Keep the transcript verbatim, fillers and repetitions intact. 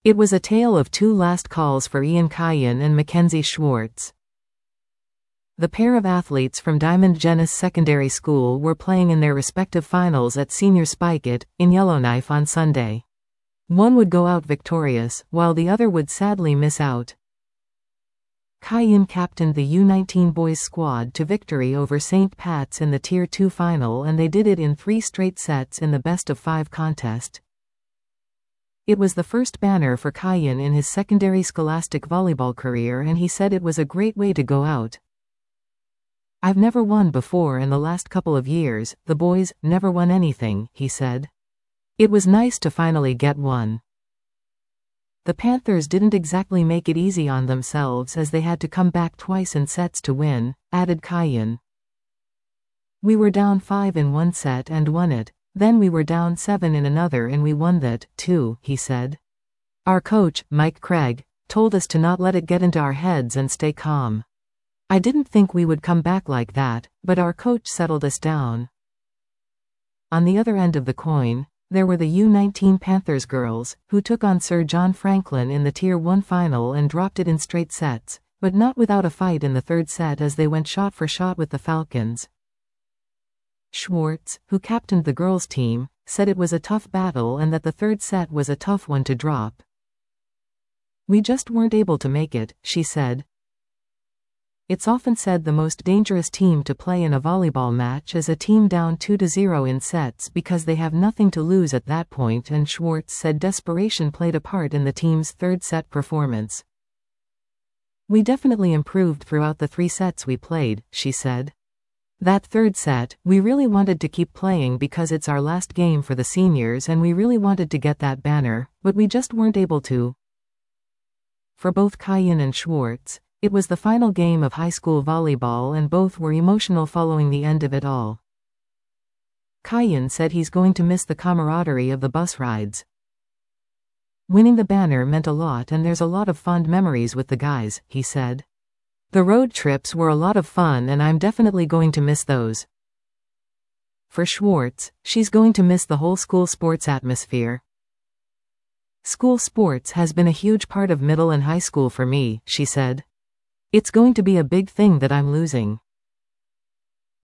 It was a tale of two last calls for Ian Kayan and Mackenzie Schwartz. The pair of athletes from Diamond Genesis Secondary School were playing in their respective finals at Senior Spiket, in Yellowknife on Sunday. One would go out victorious, while the other would sadly miss out. Kayan captained the U nineteen boys squad to victory over Saint Pat's in the Tier two final, and they did it in three straight sets in the best-of-five contest. It was the first banner for Kayan in his secondary scholastic volleyball career, and he said it was a great way to go out. "I've never won before in the last couple of years, the boys never won anything," he said. "It was nice to finally get one." The Panthers didn't exactly make it easy on themselves as they had to come back twice in sets to win, added Kayan. "We were down five in one set and won it. Then we were down seven in another and we won that, too," he said. "Our coach, Mike Craig, told us to not let it get into our heads and stay calm. I didn't think we would come back like that, but our coach settled us down." On the other end of the coin, there were the U nineteen Panthers girls, who took on Sir John Franklin in the Tier one final and dropped it in straight sets, but not without a fight in the third set as they went shot for shot with the Falcons. Schwartz, who captained the girls' team, said it was a tough battle and that the third set was a tough one to drop. "We just weren't able to make it," she said. It's often said the most dangerous team to play in a volleyball match is a team down two to zero in sets because they have nothing to lose at that point, and Schwartz said desperation played a part in the team's third set performance. "We definitely improved throughout the three sets we played," she said. "That third set, we really wanted to keep playing because it's our last game for the seniors and we really wanted to get that banner, but we just weren't able to." For both Kayan and Schwartz, it was the final game of high school volleyball and both were emotional following the end of it all. Kayan said he's going to miss the camaraderie of the bus rides. "Winning the banner meant a lot and there's a lot of fond memories with the guys," he said. "The road trips were a lot of fun and I'm definitely going to miss those." For Schwartz, she's going to miss the whole school sports atmosphere. "School sports has been a huge part of middle and high school for me," she said. "It's going to be a big thing that I'm losing."